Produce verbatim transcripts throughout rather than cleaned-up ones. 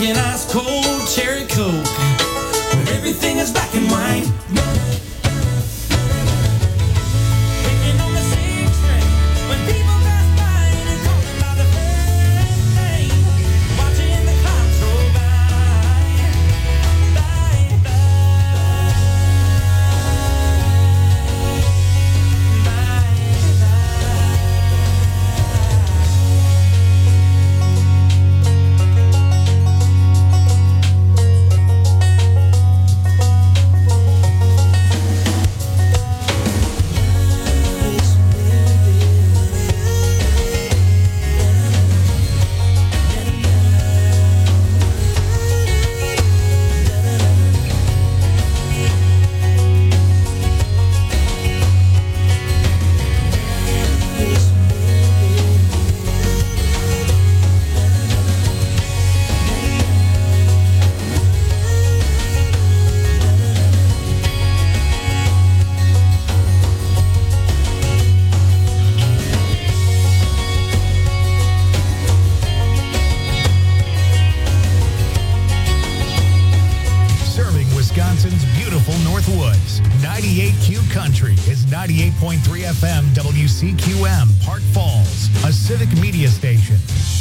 drinking ice cold cherry Coke, when everything is black and white. Picking on the six string, when people pass by and calling by the first name, watching the clocks roll by, by, by, Wisconsin's beautiful Northwoods. ninety-eight Q Country is ninety-eight point three F M W C Q M, Park Falls, a civic media station.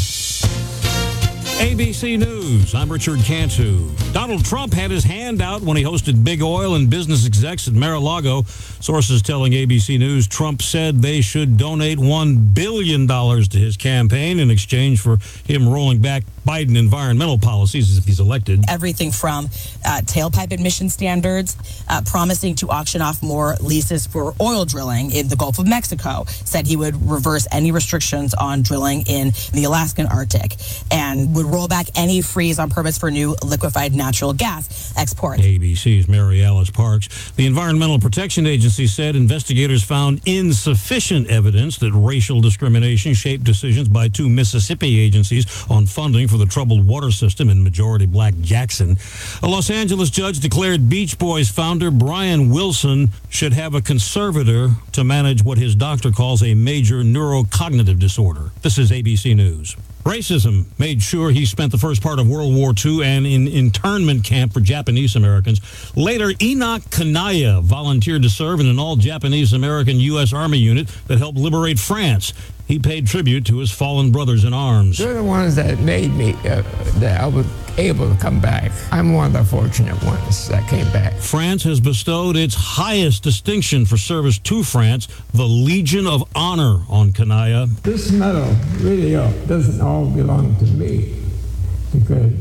A B C News, I'm Richard Cantu. Donald Trump had his hand out when he hosted big oil and business execs at Mar-a-Lago. Sources telling A B C News Trump said they should donate one billion dollars to his campaign in exchange for him rolling back Biden environmental policies if he's elected. Everything from uh, tailpipe emission standards, uh, promising to auction off more leases for oil drilling in the Gulf of Mexico, said he would reverse any restrictions on drilling in the Alaskan Arctic, and would roll back any freeze on permits for new liquefied natural gas exports. A B C's Mary Alice Parks. The Environmental Protection Agency said investigators found insufficient evidence that racial discrimination shaped decisions by two Mississippi agencies on funding for the troubled water system in majority black Jackson. A Los Angeles judge declared Beach Boys founder Brian Wilson should have a conservator to manage what his doctor calls a major neurocognitive disorder. This is A B C News. Racism made sure he spent the first part of World War Two and in internment camp for Japanese Americans. Later, Enoch Kanaya volunteered to serve in an all-Japanese American U S Army unit that helped liberate France. He paid tribute to his fallen brothers in arms. They're the ones that made me, uh, that I was able to come back. I'm one of the fortunate ones that came back. France has bestowed its highest distinction for service to France, the Legion of Honor, on Kanaya. This medal really uh, doesn't all belong to me, because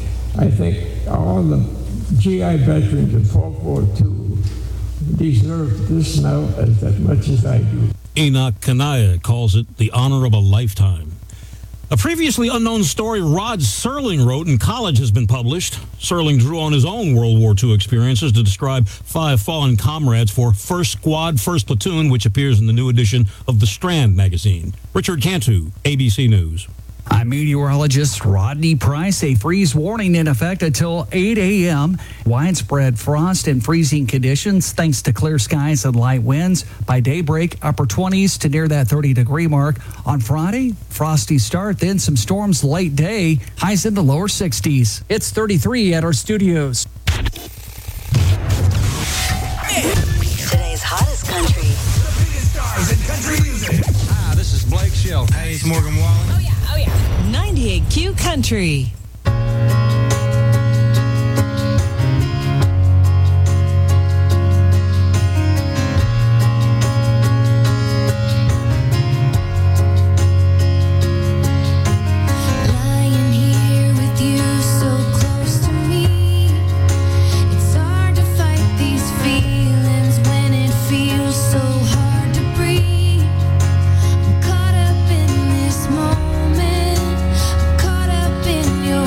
I think all the G I veterans of World War Two deserve this medal as, as much as I do. Enoch Kanaya calls it the honor of a lifetime. A previously unknown story Rod Serling wrote in college has been published. Serling drew on his own World War Two experiences to describe five fallen comrades for First Squad, First Platoon, which appears in the new edition of The Strand magazine. Richard Cantu, A B C News. I'm meteorologist Rodney Price. A freeze warning in effect until eight a.m. Widespread frost and freezing conditions thanks to clear skies and light winds. By daybreak, upper twenties to near that thirty-degree mark. On Friday, frosty start, then some storms late day. Highs in the lower sixties. It's thirty-three at our studios. Today's hottest country. The biggest stars in country music. Hi, this is Blake Shelton. Hey, it's Morgan Wallen. Oh, yeah, oh, yeah. ninety-eight Q Country. Caught up in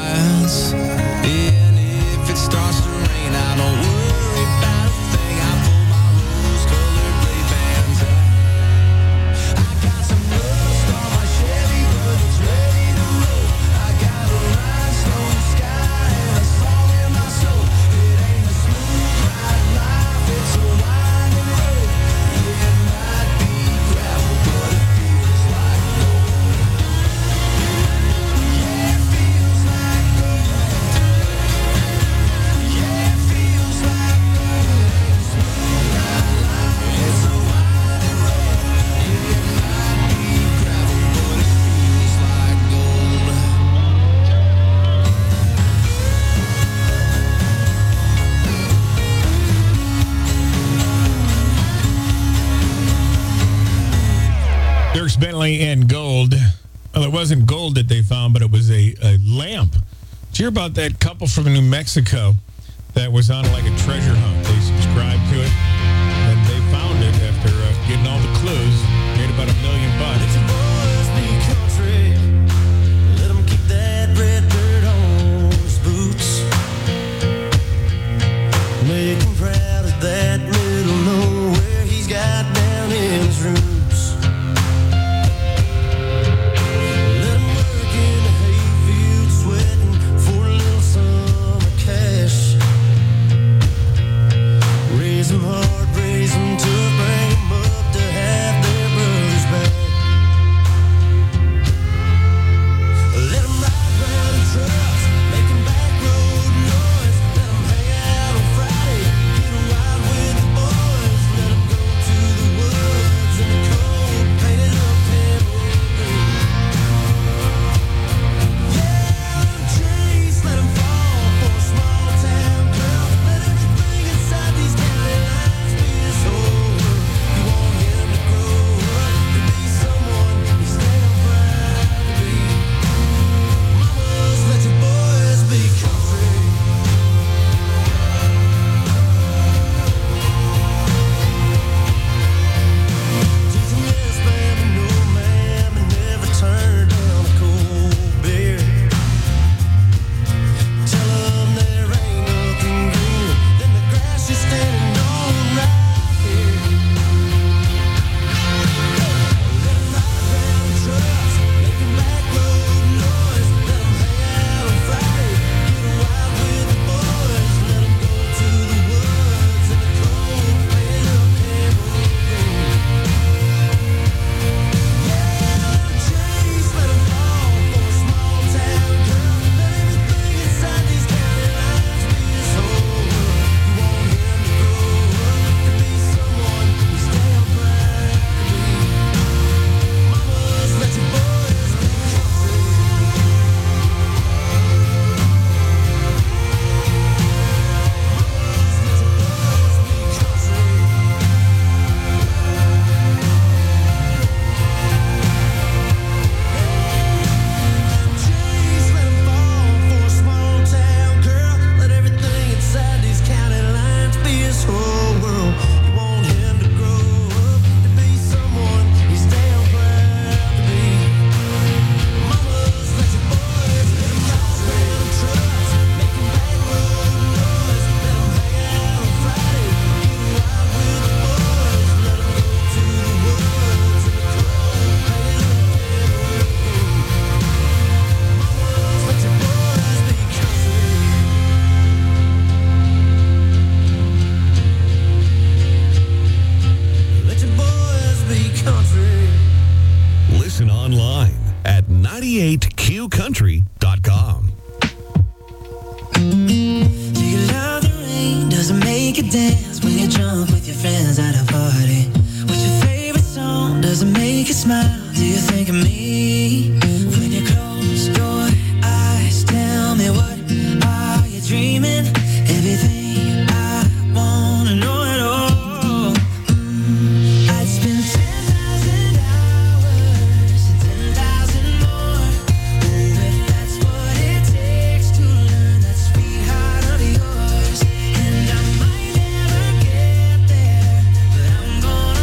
quiets. And if it starts to rain, I don't worry about a thing. I pull my rose-colored Ray-Bans out. I got some rust on my Chevy, but it's ready to roll. I got a rhinestone sky and a song in my soul. It ain't a smooth ride life, it's a winding road. Yeah, it might be gravel, but it feels like gold. Yeah, it feels like gold. Yeah, it feels like gold. Smooth ride life, it's a winding road. Yeah, it might be gravel, but it feels like gold. Dierks Bentley and gold. Well, it wasn't gold that they found, but it was a, a lamp. Did you hear about that couple from New Mexico that was on like a treasure hunt? They subscribed to it, and they found it after uh, getting all the clues. Made about a million bucks. Let your boys be country. Let 'em keep that red dirt on his boots. Make him proud of that middle nowhere he's got down in his roots. Let him work in the hayfield, sweating for a little summer cash. Raise 'em hard, raise 'em tough, bring 'em up to have their brothers back. Let 'em ride round in trucks, making back road noise. Let 'em hang out on Friday, get wild with the boys. Let 'em go to the woods in the cold, painted up tambourine green. Yeah, let 'em chase, let 'em fall for a small town girl. Let everything inside these county lines be his whole world. You want him to grow up to be someone he's damn proud to be. Mamas, let your boys be country. Teach 'em yes, ma'am, and no, ma'am, and never turn down a cold beer. Tell 'em there ain't nothing greener than the grass you're standing on right here. Let 'em ride round in trucks, making back road noise. Let 'em hang out on Friday, get wild with the boys. Let 'em go to the woods in the cold, painted up tambourine green. Yeah, let 'em chase, let 'em fall for a small town girl. Let everything inside these county lines be his whole world. You want him to grow up to be someone he's damn proud to be. Mamas, let your boys be country. Chase, let 'em fall for a small town girl. Let everything inside these county lines be his whole world. You want him to grow up to be someone he's damn proud to be. Mamas, let your boys, let 'em ride round in trucks, making back road noise. Let 'em hang out on Friday, get wild with the boys. Let 'em go to the woods in the cold, painted up tambourine green. Mamas, let your boys be country. Let your boys be country. Listen online at ninety-eight q country dot com. Do you love the rain? Does it make you dance when you're drunk with your friends at a party? What's your favorite song? Does it make you smile? Do you think of me? When you close your eyes, tell me, what are you dreaming? Everything I wanna know at all. Mm, I'd spend ten thousand hours and ten thousand more. Oh, if that's what it takes to learn that sweetheart of yours. And I might never get there, but I'm gonna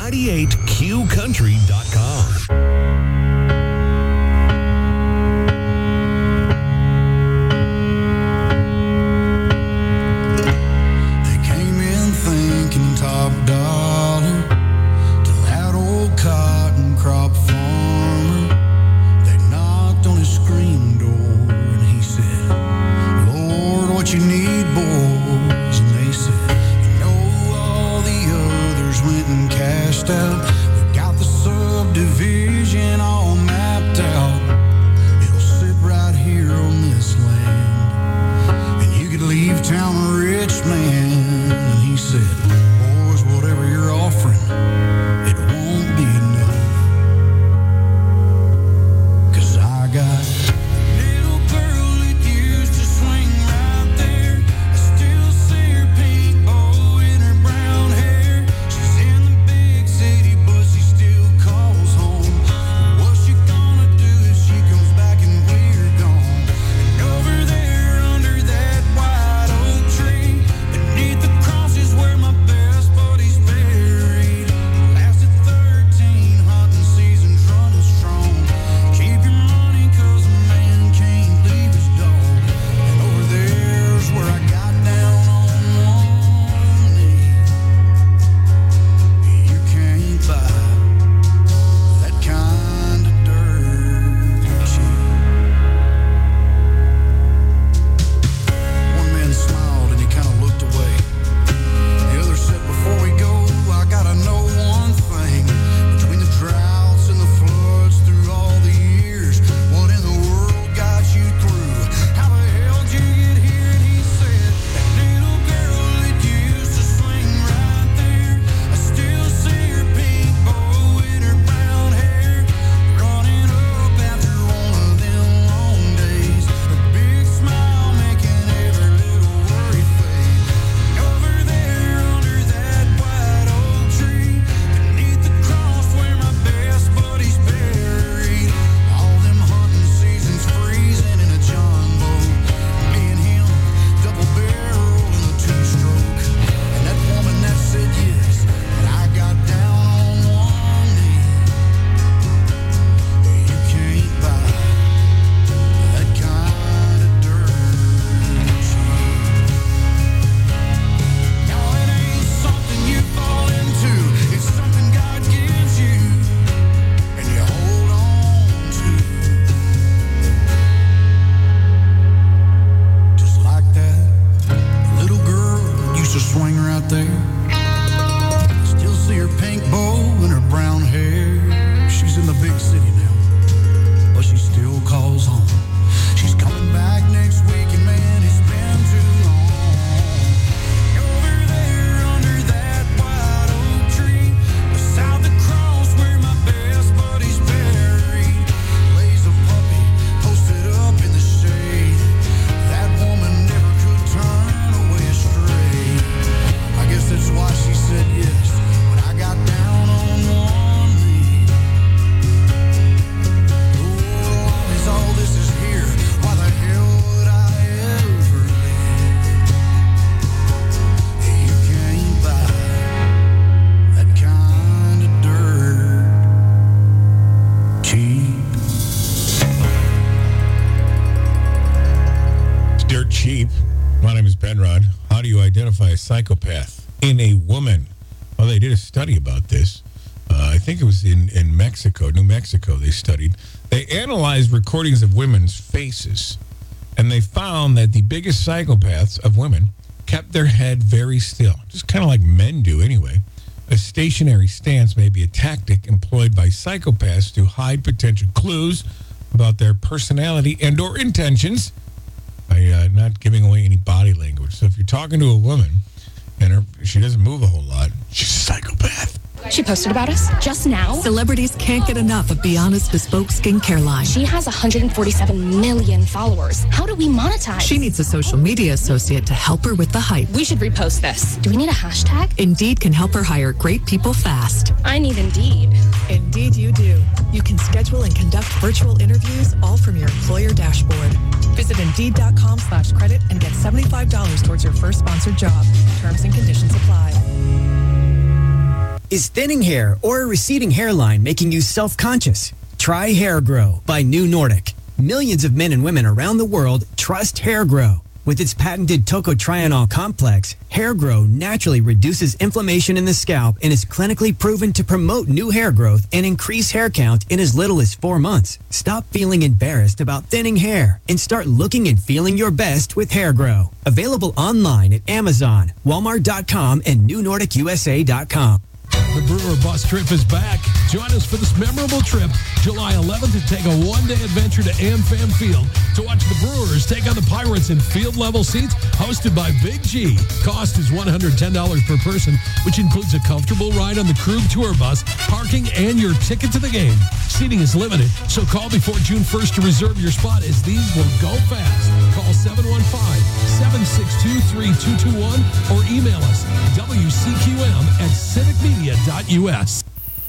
ninety-eight Q country dot com. Top dollar to that old cotton crop farmer. They knocked on his screen door and he said, Lord, what you need, boys? And they said, you know, all the others went and cashed out. We got the subdivision all mapped out. It'll sit right here on this land, and you could leave town a rich man. And he said, whatever you're offering, it won't be enough. 'Cause I got a little girl that used to swing right there. I still see her pink bow in her brown hair. She's in the big city, but she still calls home. What's she gonna do if she comes back and we're gone? And over there under that white oak tree, beneath the cross is where my best buddy's buried. Lasted thirteen hunting seasons running strong. Keep your money 'cause a man can't leave his dog. And over there's where I got down on one knee. You can't buy that kind of dirt cheap. One man smiled and he kind of looked away. The other said, before we go, I gotta know one thing. Between the droughts and the floods through all the years, what in the world got you through? How the hell did you get here? And he said, that little girl that used to swing right there. I still see her pink bow in her brown hair, running up after one of them long days. Her big smile making every little worry fade. And over there under that white oak tree, beneath the cross where my best buddy's buried. All them hunting seasons freezing in a John boat. Me and him, double barrel in a two-stroke. And that woman that said yes, and I got down on one knee. You can't buy that kind of dirt cheap. No, it ain't something you fall into. It's something God gives you, and you hold on to. Just like that little girl used to swing right there. Still see her pink bow and her brown hair. She's in the big city now, but she still calls home. She's coming back next week, and man, it's been too long. Over there under that white oak tree, beside the cross where my best buddy's buried, lays a puppy posted up in the shade. That woman never could turn away astray. I guess that's why she said yes when I got down on one knee. Oh, as all this is here, why the hell would I ever live? You can't buy that kind of dirt cheap. It's dirt cheap. My name is Penrod. How do you identify a psychopath in a woman? Well, they did a study about this. Uh, I think it was in, in Mexico, New Mexico, they studied. They analyzed recordings of women's faces, and they found that the biggest psychopaths of women kept their head very still, just kind of like men do anyway. A stationary stance may be a tactic employed by psychopaths to hide potential clues about their personality and or intentions by uh, not giving away any body language. So if you're talking to a woman and her, she doesn't move a whole lot, she's a psychopath. She posted about us just now. Celebrities can't get enough of Be Honest Bespoke skincare line. She has one hundred forty-seven million followers. How do we monetize? She needs a social media associate to help her with the hype. We should repost this. Do we need a hashtag? Indeed can help her hire great people fast. I need Indeed. Indeed you do. You can schedule and conduct virtual interviews all from your employer dashboard. Visit Indeed.com slash credit and get seventy-five dollars towards your first sponsored job. Terms and conditions apply. Is thinning hair or a receding hairline making you self-conscious? Try Hair Grow by New Nordic. Millions of men and women around the world trust Hair Grow. With its patented tocotrienol complex, Hair Grow naturally reduces inflammation in the scalp and is clinically proven to promote new hair growth and increase hair count in as little as four months. Stop feeling embarrassed about thinning hair and start looking and feeling your best with Hair Grow. Available online at Amazon, Walmart dot com, and New Nordic U S A dot com. The Brewer Bus Trip is back. Join us for this memorable trip, July eleventh, to take a one-day adventure to AmFam Field to watch the Brewers take on the Pirates in field-level seats hosted by Big G. Cost is one hundred ten dollars per person, which includes a comfortable ride on the Krug Tour Bus, parking, and your ticket to the game. Seating is limited, so call before June first to reserve your spot, as these will go fast. Call seven one five, seven six two, three two two one or email us W C Q M at civic media dot U S.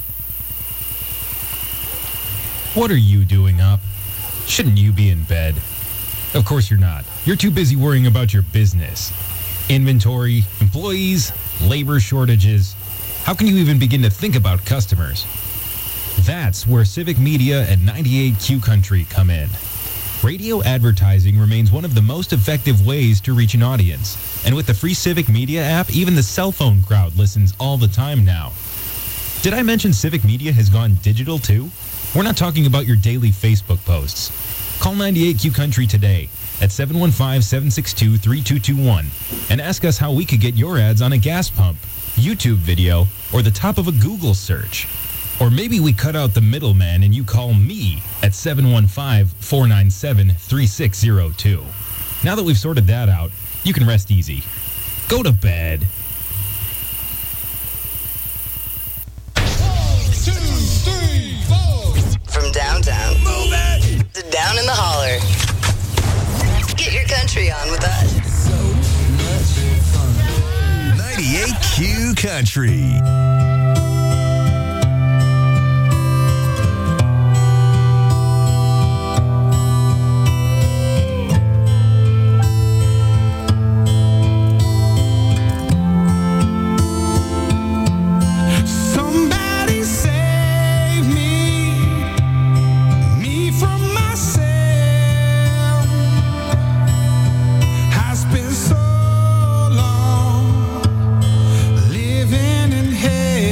What are you doing up? Shouldn't you be in bed? Of course you're not. You're too busy worrying about your business. Inventory, employees, labor shortages. How can you even begin to think about customers? That's where Civic Media and ninety-eight Q Country come in. Radio advertising remains one of the most effective ways to reach an audience. And with the free Civic Media app, even the cell phone crowd listens all the time now. Did I mention Civic Media has gone digital too? We're not talking about your daily Facebook posts. Call ninety-eight Q Country today at seven one five, seven six two, three two two one and ask us how we could get your ads on a gas pump, YouTube video, or the top of a Google search. Or maybe we cut out the middleman and you call me at seven one five, four nine seven, three six zero two. Now that we've sorted that out, you can rest easy. Go to bed. From downtown, move it, to down in the holler. Get your country on with us. So much fun. ninety-eight Q Country. Living in hell.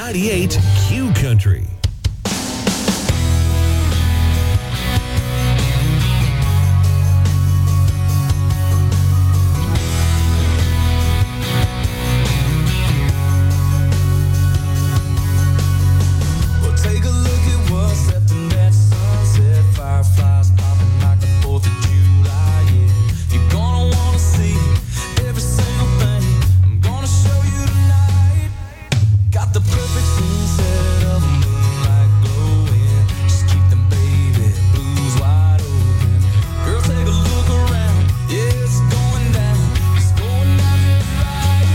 ninety-eight Q Country. Well, take a look at what's left in that sunset. Fireflies popping like the fourth of July, yeah. You're gonna wanna see every single thing I'm gonna show you tonight. Got the perfect scene set of a moonlight glowing. Just keep them baby blues wide open. Girl, take a look around. Yeah, it's going down. It's going down just right.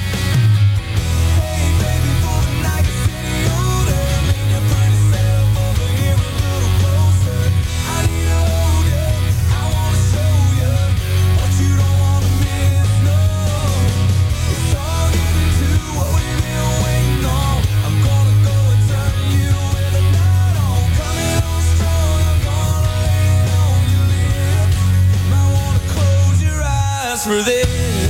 Hey, baby, for the night, you city older. Lean your pretty self over here a little closer. I need to hold you. I wanna show you what you don't wanna miss. No, it's all getting to what we've been waiting on. I'm gonna go and turn you with the night on. Coming on strong, I'm gonna lay on your lips. Might wanna close your eyes for this.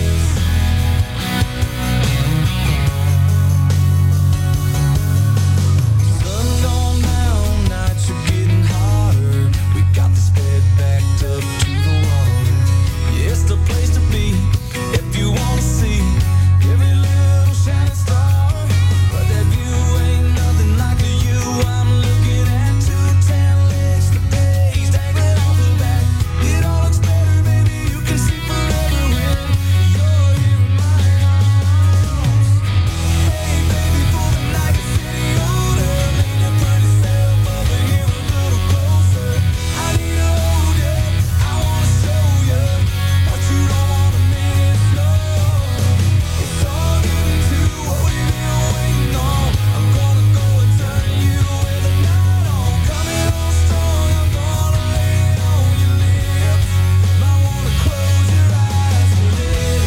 Sun gone down, nights are getting hotter. We got this bed backed up to the water. Yeah, it's the place to be if you wanna see every little shining star. But that view ain't nothing like the you I'm looking at. Two tan legs for days dangling off the back. It all looks better, baby. You can see forever when you're here in my arms. Hey, baby, for the night, you city older. Lean your pretty self over here a little closer. I need to hold you. I wanna show you what you don't wanna miss. No, it's all getting to what we've been waiting on. I'm gonna go and turn you with the night on. Coming on strong, I'm gonna lay on your lips. Might wanna close your eyes for this.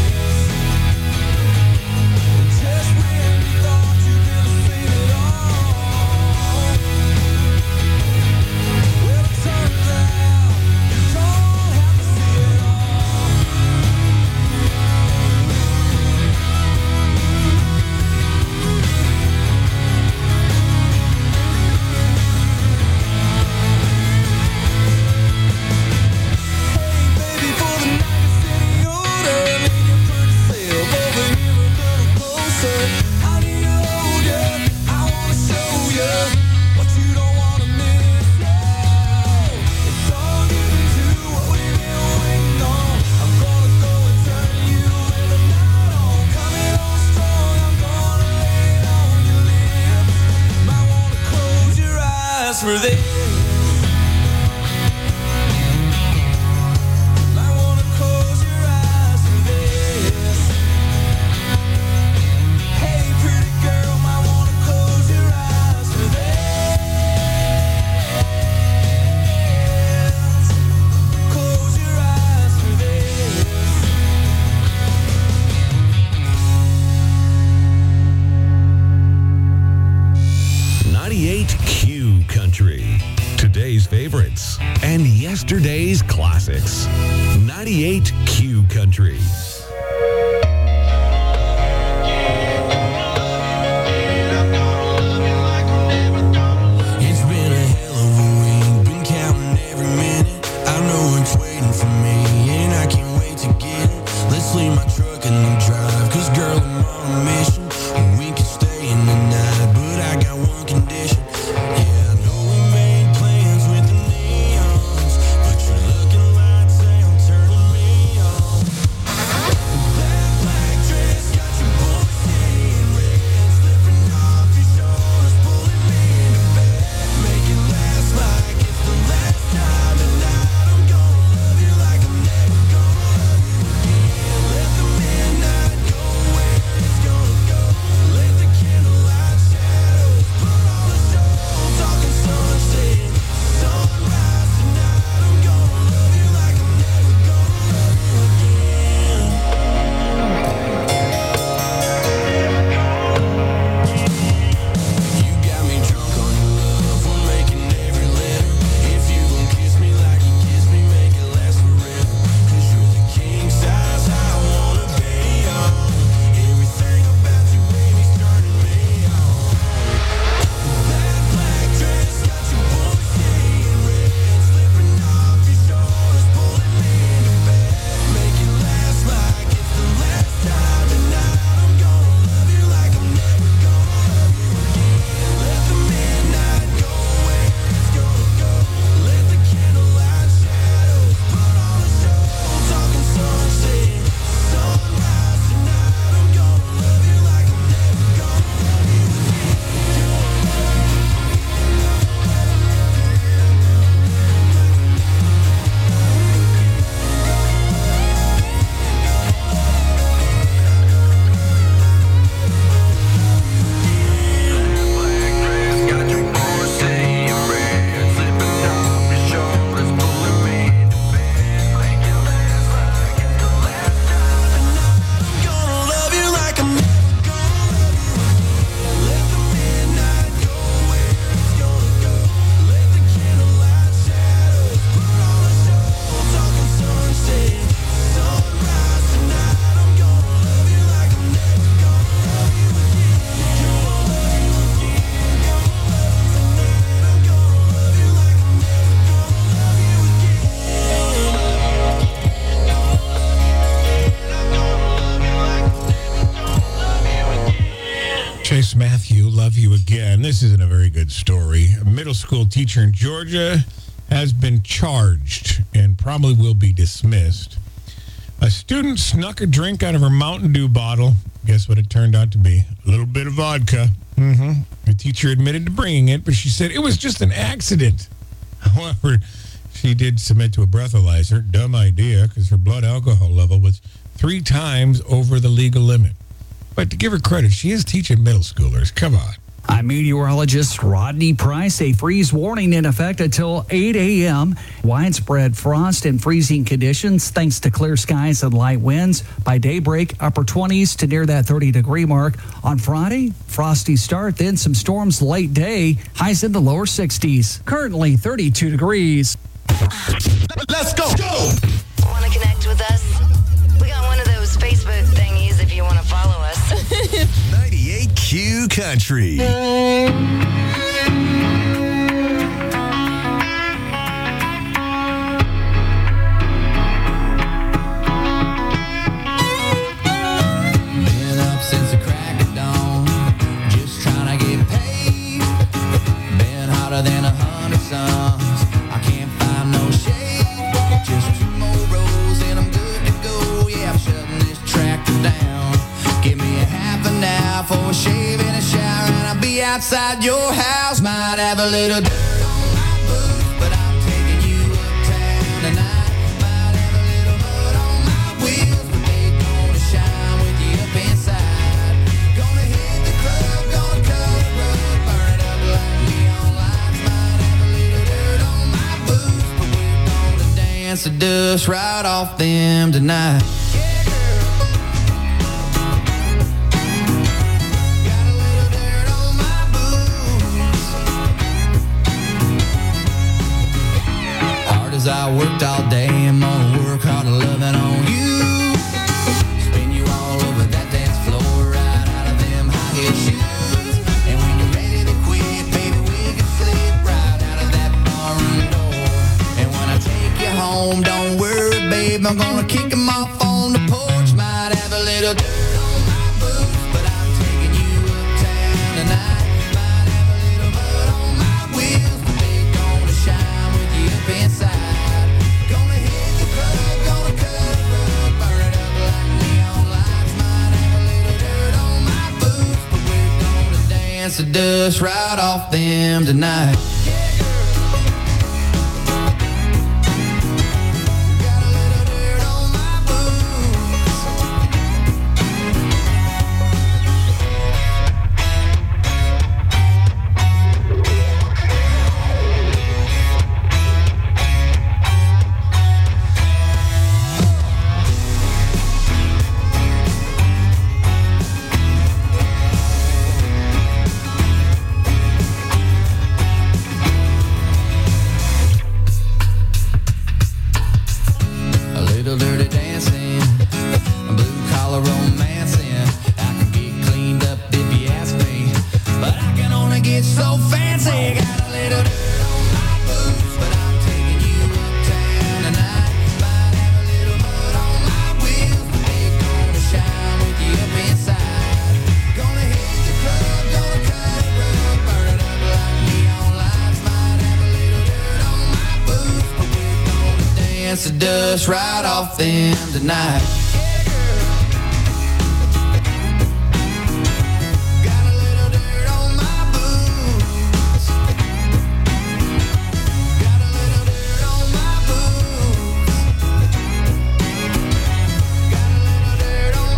Just when you thought you could have seen it all, well, it turns out you don't have to see it all. Hey, baby, for the night, you city older. Lean your pretty self over here a little closer. I need to hold you. I wanna show you what you don't wanna miss. No, it's all getting to what we've been waiting on. I'm gonna go and turn you with the night on. Coming on strong, I'm gonna lay on your lips. Might wanna close your eyes for this. Might wanna close your eyes for this. Hey, pretty girl, might wanna close your eyes for this. Close your eyes for this. ninety-eight Q Country. Today's favorites and yesterday's classics. ninety-eight Q Country. It's been a hell of a week, been counting every minute. I know it's waiting for me, and I can't wait to get it. Let's leave my truck in the drive, cause girl, I'm on a mission. We can stay in the night, but I got one condition. Yeah, I know we made plans with the neons, but your looking lights, they don't turn me on. this isn't a very good story. A middle school teacher in Georgia has been charged and probably will be dismissed. A student snuck a drink out of her Mountain Dew bottle. Guess what it turned out to be? A little bit of vodka. Mm-hmm. The teacher admitted to bringing it, but she said it was just an accident. However, she did submit to a breathalyzer. Dumb idea, because her blood alcohol level was three times over the legal limit. But to give her credit, she is teaching middle schoolers. Come on. I'm meteorologist Rodney Price. A freeze warning in effect until eight a.m. Widespread frost and freezing conditions thanks to clear skies and light winds. By daybreak, upper twenties to near that thirty-degree mark. On Friday, frosty start, then some storms late day. Highs in the lower sixties. Currently thirty-two degrees. Let's go. Go. Want to connect with us? We got one of those Facebook thingies if you want to follow us. ninety-eight Q Country. Been up since the crack of dawn, just trying to get paid. Been hotter than a hundred suns. I can't find no shade. Just two more rows and I'm good to go. Yeah, I'm shutting this tractor down. Give me a half an hour for a shave and a shower, and I'll be outside your house. Might have a little dirt on my boots, but I'm taking you uptown tonight. Might have a little mud on my wheels, but they gonna shine with you up inside. Gonna hit the club, gonna cut a rug, burn it up like neon lights. Might have a little dirt on my boots, but we're gonna dance the dust right off them tonight. I worked all day, I'm gonna work hard loving on you. Spin you all over that dance floor, right out of them high heel shoes. And when you're ready to quit, baby, we can slip right out of that barroom door. And when I take you home, don't worry, babe, I'm gonna kick 'em off on the porch. Might have a little dirt on my boots, but I'm taking you uptown tonight. Might have a little mud on my wheels, but they gonna shine with you up inside. The dust right off them tonight. The dust right off them tonight. Got a little dirt on my boots. Got a little dirt on my boots. Got a little dirt on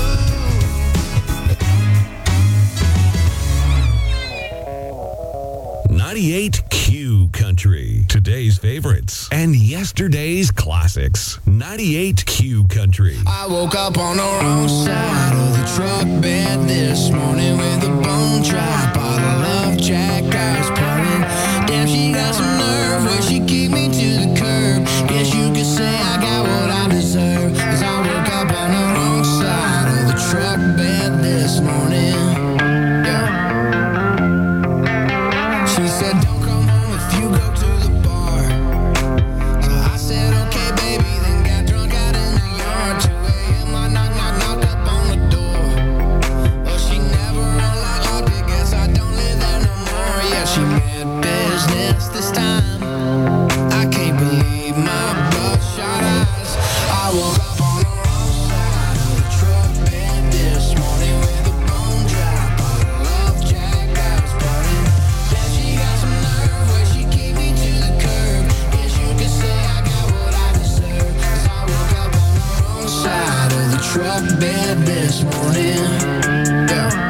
my boots. ninety-eight Q Country. Today's favorites and yesterday's classics. ninety-eight Q Country. I woke up on the wrong side of the truck bed this morning with a bone dry bottle of Jack. I was pouring. Damn, she got some nerve when she kicked me to the curb. Guess you could say I got what I deserve, 'cause I woke up on the wrong side of the truck bed this morning. Yeah. She said, don't come home if you go to the bar. So I said, okay, baby, then got drunk out in the yard. two a.m. I knock, knock, knocked up on the door. But she never unlocked it, guess I don't live there no more. truck bed this morning. Yeah.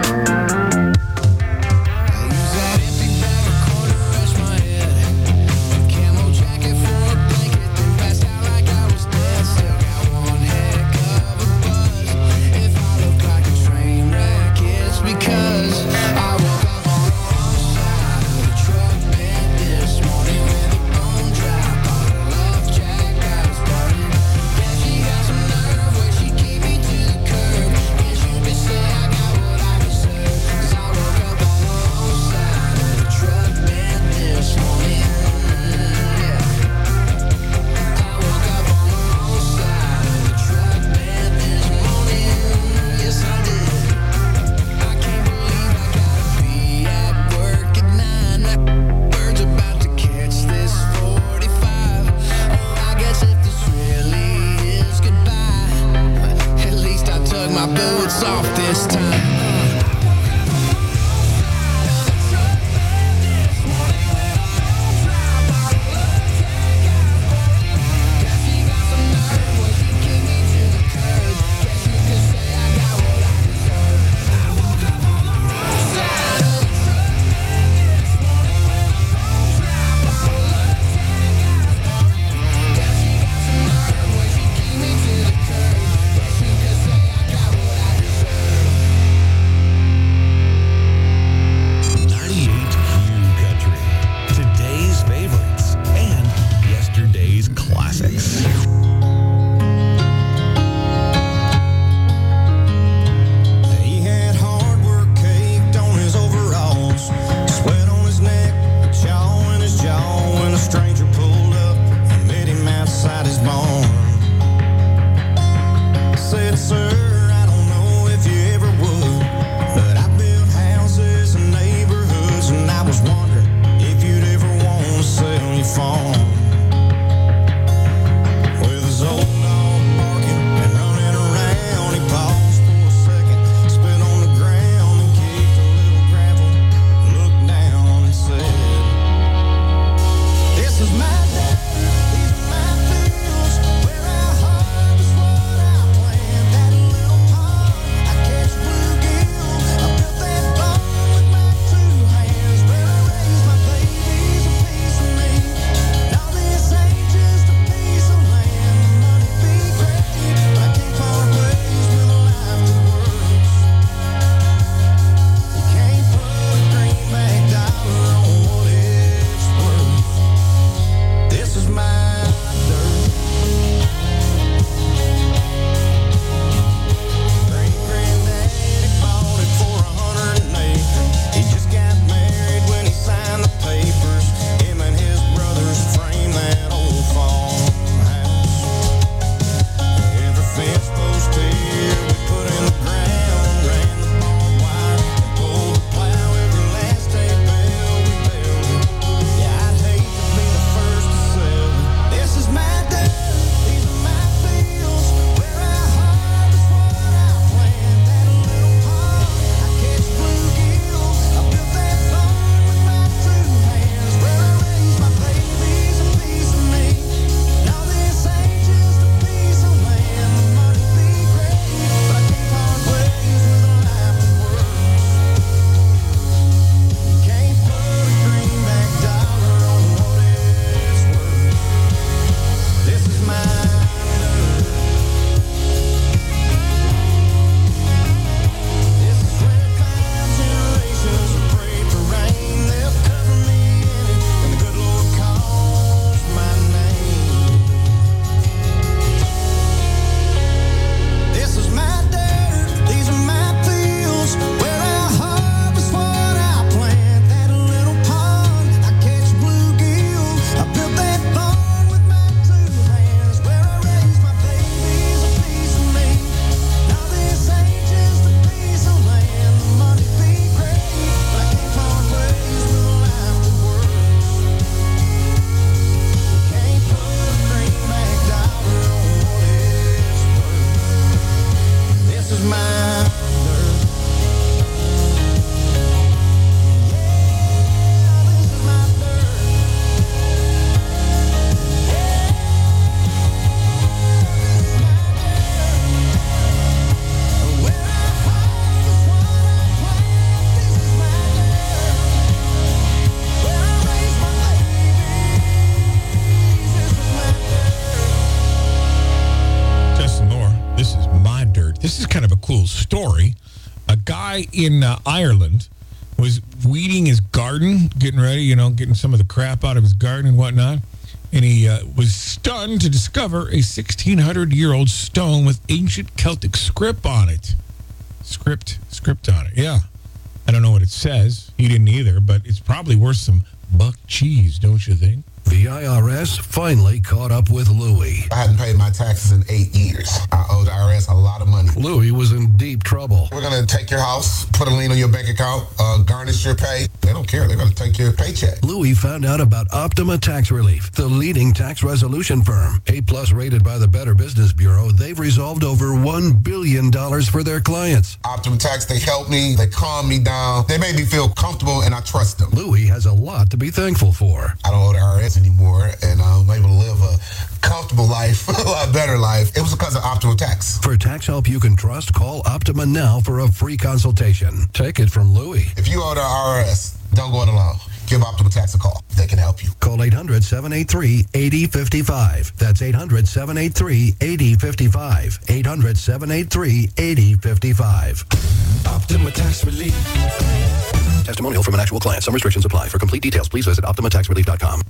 this is kind of a cool story. A guy in uh, Ireland was weeding his garden, getting ready, you know, getting some of the crap out of his garden and whatnot. And he uh, was stunned to discover a sixteen hundred year old stone with ancient Celtic script on it. Script, script on it, yeah. I don't know what it says. He didn't either, but it's probably worth some buck cheese, don't you think? The I R S finally caught up with Louie. I hadn't paid my taxes in eight years. I owe the I R S a lot of money. Louie was in deep trouble. We're going to take your house, put a lien on your bank account, uh, garnish your pay. They don't care. They're going to take your paycheck. Louie found out about Optima Tax Relief, the leading tax resolution firm. A-plus rated by the Better Business Bureau, they've resolved over one billion dollars for their clients. Optima Tax, they help me. They calm me down. They make me feel comfortable, and I trust them. Louie has a lot to be thankful for. I don't owe the I R S anymore, and I'm able to live a comfortable life, a lot better life. It was because of Optima Tax. For tax help you can trust, call Optima now for a free consultation. Take it from Louie. If you owe the I R S, don't go it alone. Give Optima Tax a call. They can help you. Call eight hundred, seven eight three, eight zero five five. That's eight hundred, seven eight three, eight zero five five. eight hundred, seven eight three, eight zero five five. Optima Tax Relief. Testimonial from an actual client. Some restrictions apply. For complete details, please visit optima tax relief dot com.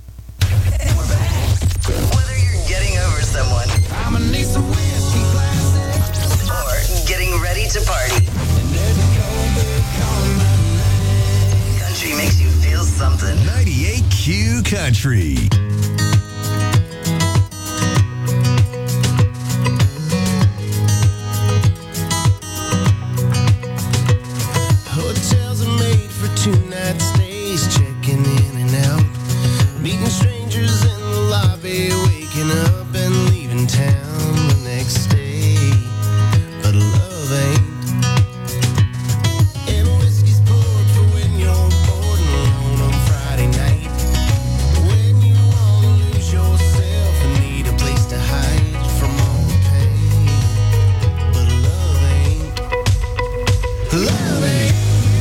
Whether you're getting over someone I'ma need some whiskey glasses or getting ready to party, country makes you feel something. ninety-eight Q Country. Hotels are made for two-night stays, checking in and out, meeting strangers in the lobby, waking up and leaving town the next day. But love ain't. And whiskey's poured for when you're bored and alone on Friday night, when you wanna lose yourself and need a place to hide from all the pain. But love ain't. Love ain't.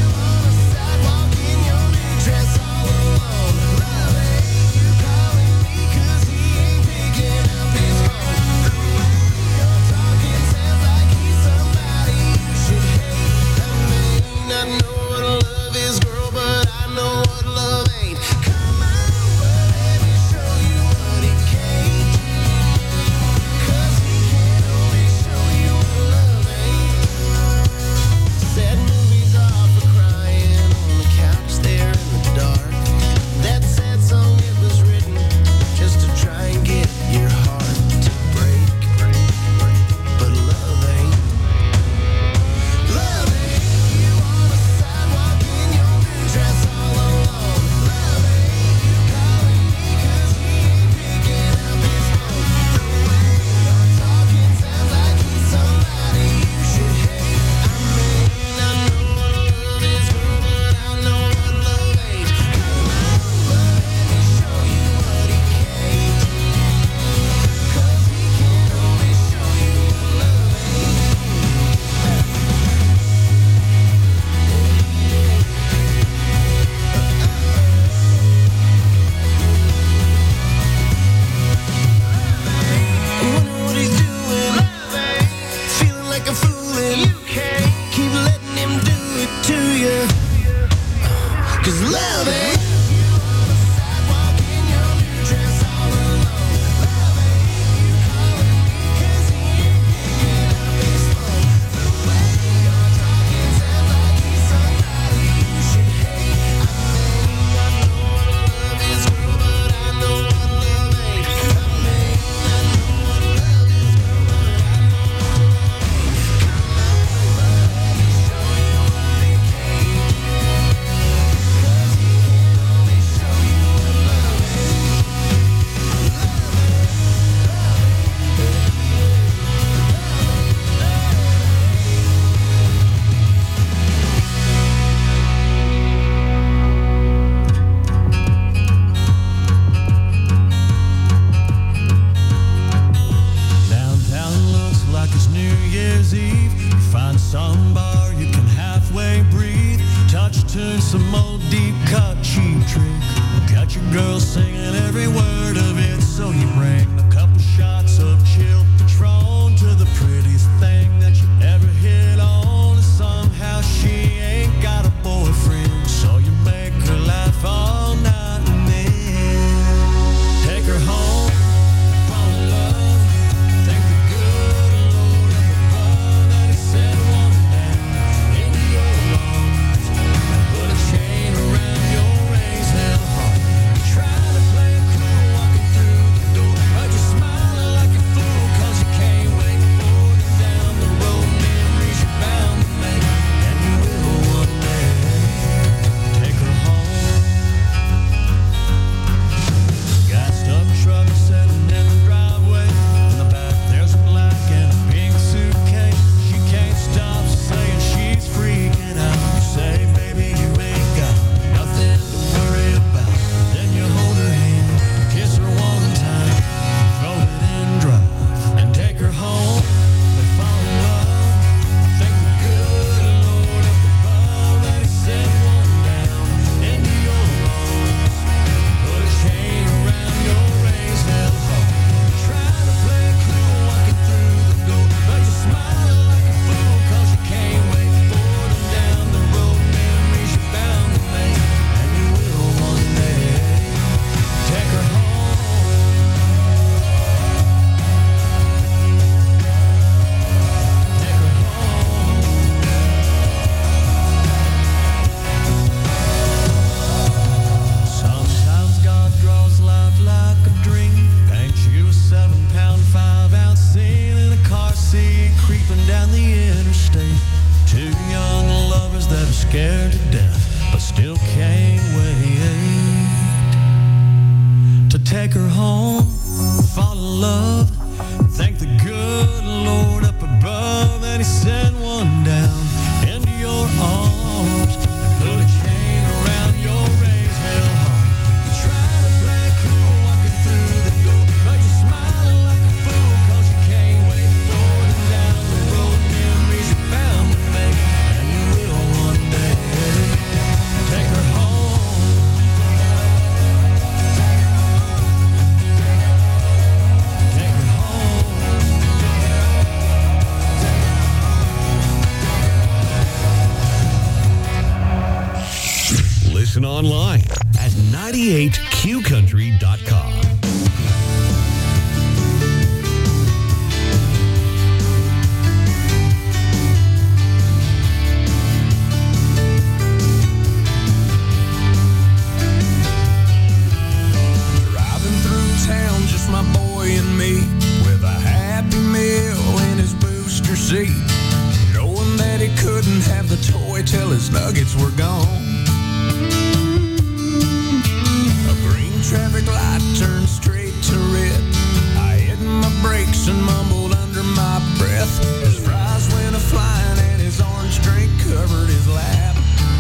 Some old deep cut cheap trick. Got your girl singing every word of it, so you bring a couple shots of chill Patron to the prettiest thing that you ever scared to death, but still can't wait to take her home, fall in love, thank the good Lord up above, and he sent one down into your arms, put a chain around your raised hell heart. You try to play cool walking through the door, but you're smiling like a fool, cause you can't wait for the down the road memories you're bound to make, and you will one day take her home. Take her home. Listen online at ninety-eight q country dot com. Driving through town, just my boy and me, with a Happy Meal in his booster seat, knowing that he couldn't have the toy till his nuggets were gone. A green traffic light turned straight to red. I hit my brakes and mumbled under my breath. His fries went a-flying and his orange drink covered his lap.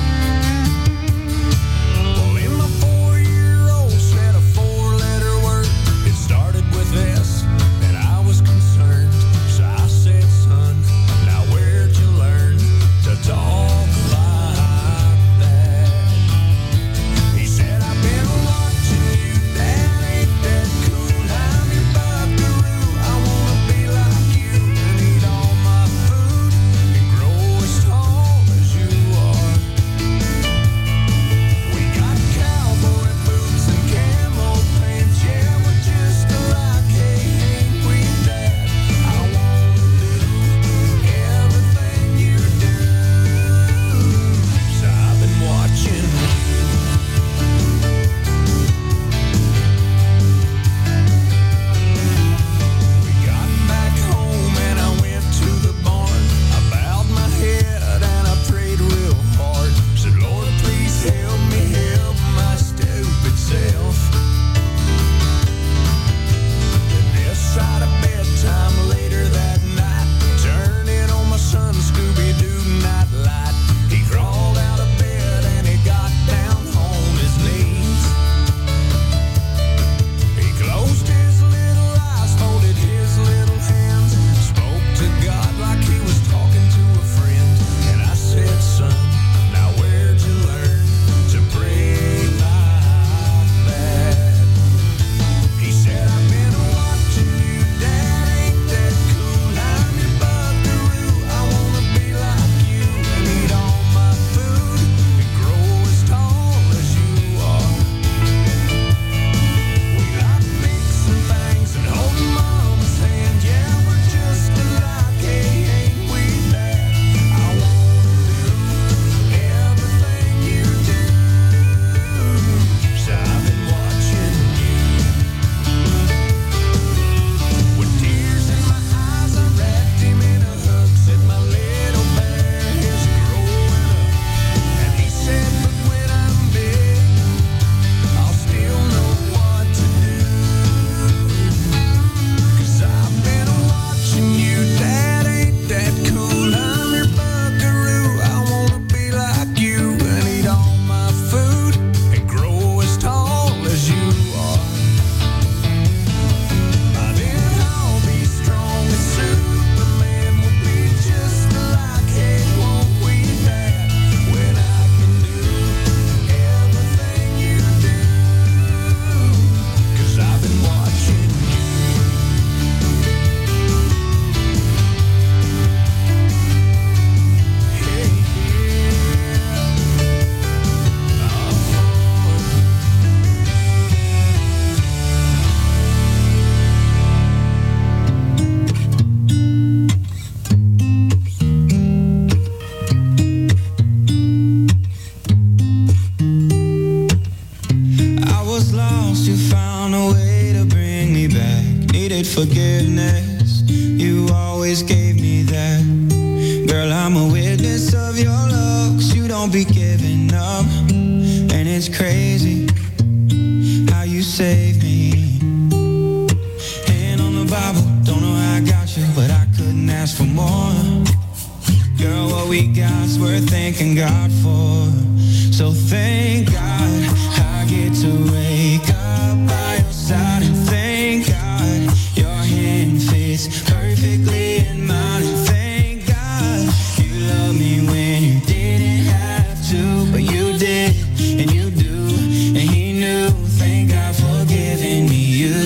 Well, in my four-year-old said a four-letter word. It started with S, and I was concerned. So I said, son, now where'd you learn to talk like that? He said, I've been watching you, Dad, ain't that cool? I'm your buckaroo, I wanna be like you and eat all my food and grow as tall as you are. We got cowboy boots and camo pants, yeah, we're just alike, hey, ain't we, Dad? I wanna do everything you do. So I've been watching you. We got back home and I went to the barn. I bowed my head and I prayed real hard. Said, Lord, please help me help my stupid self. And this side of bedtime later that night, turning on my son Scooby-Doo nightlight. He crawled out of bed and he got down on his knees. He closed his little eyes, folded his little hands, spoke to God like he was talking to a friend. And I said, son, now where'd you learn to pray like that? He said, I've been watching you, Dad, ain't that cool? I'm your buckaroo, I wanna be like you and eat all my food and grow as tall as you are. We like mixing things and holding Mama's hand, yeah, we're just alike, hey, ain't we, Dad? I wanna do everything you do. So I've been watching you. With tears in my eyes, I wrapped him in a hug, said my little bear is growing up. And he said, but when I'm big, I'll still know what to do. Cause I've been watching you, Dad, ain't that cool? I'm your buckaroo, I wanna be like you and eat all my food and grow as tall as you are. By then I'll be strong as Superman, we'll be just alike, hey, won't we, Dad? When I can do everything you do. Cause I've been watching you. Hey, I was lost, you found a way to bring me back. Needed forgiveness, you always gave me that. Girl, I'm a witness of your love, 'cause you don't don't be giving up. And it's crazy how you saved me. Hand on the Bible, don't know how I got you, but I couldn't ask for more. Girl, what we got's worth thanking God for. So thank God I get to wake up by your side, and thank God your hand fits perfectly in mine, and thank God you love me when you didn't have to, but you did, and you do, and he knew. Thank God for giving me you.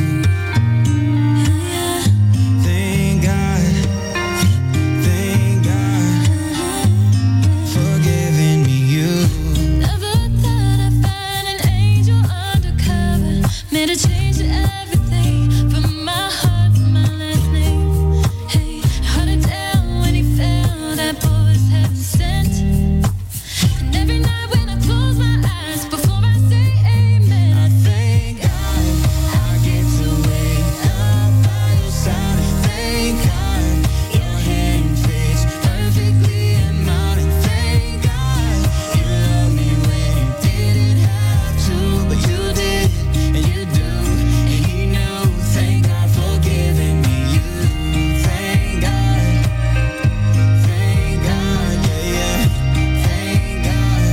Thank God, thank God for giving me you. Never thought I'd find an angel undercover. Made a change to everything from my heart to my last name. Hey, hard to tell when he fell, that boy was heaven sent. And every night when I close my eyes, before I say amen, I thank God I get to wake up by your side. Thank God your hand fits perfectly in mine, and thank God you love me when you didn't have to, but you did, and you do, and he knew. Thank God for giving me you. Thank God, thank God, yeah, yeah. Thank God.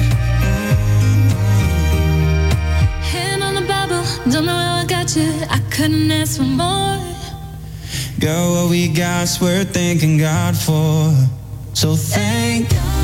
Hand on the Bible, don't know how I got you. I couldn't ask for more. Girl, what we got's worth thanking God for. So thank God.